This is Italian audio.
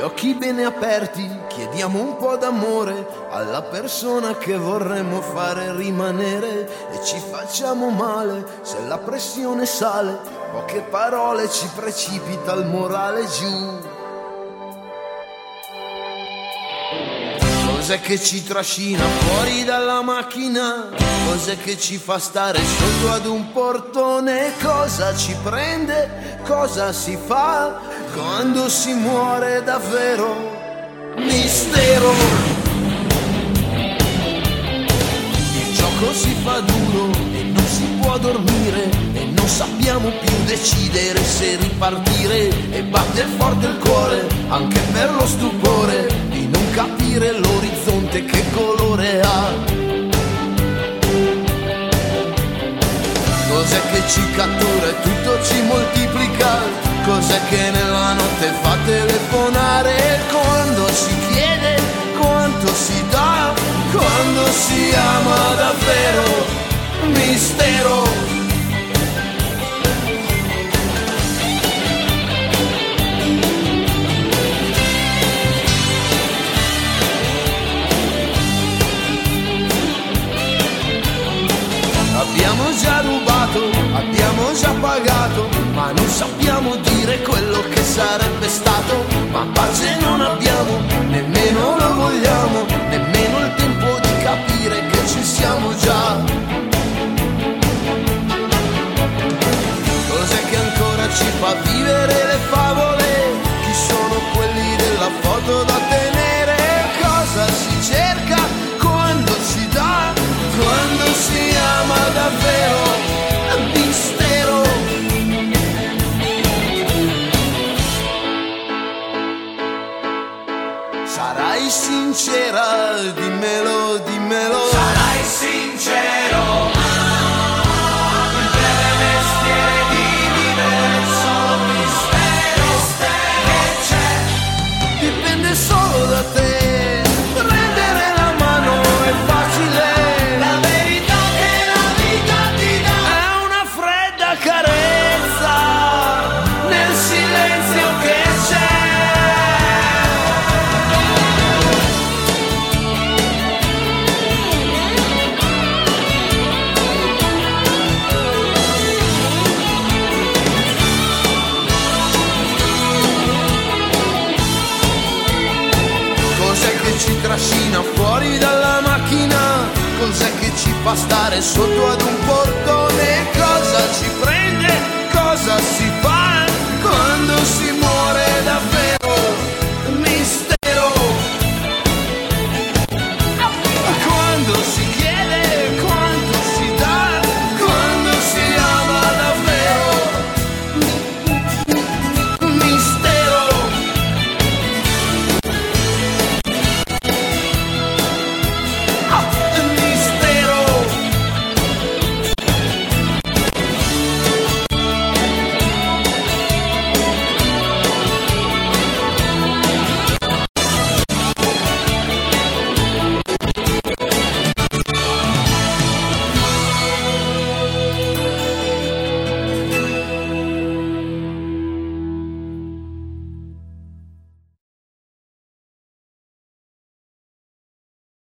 occhi bene aperti, chiediamo un po' d'amore alla persona che vorremmo fare rimanere e ci facciamo male se la pressione sale, poche parole ci precipita il morale giù. Cos'è che ci trascina fuori dalla macchina? Cos'è che ci fa stare sotto ad un portone? Cosa ci prende? Cosa si fa quando si muore davvero? Mistero. Il gioco si fa duro e non si può dormire e non sappiamo più decidere se ripartire e batte forte il cuore anche per lo stupore di non capire l'orizzonte che colore ha. Cos'è che ci cattura e tutto ci moltiplica? Cos'è che nella notte fa telefonare? Quando si chiede quanto si dà, quando si ama davvero. Mistero. Abbiamo già rubato, abbiamo già pagato, ma non sappiamo dire quello che sarebbe stato. Ma pace non abbiamo, nemmeno lo vogliamo, nemmeno il tempo di capire che ci siamo già. Cos'è che ancora ci fa vivere le favole? Chi sono quelli della foto da tenere? Cosa si cerca quando si dà? Quando si ama davvero. Mistero. Sarai sincera, dimmelo, dimmelo. Sarai sincero. Il breve mestiere di vivere solo mistero che c'è. Dipende solo da te. Prendere la mano è facile. La verità che la vita ti dà è una fredda carezza nel silenzio che c'è. Cos'è che ci trascina fuori dalla macchina? Cos'è che ci fa stare sotto ad un portone? Cosa ci prende? Cosa si fa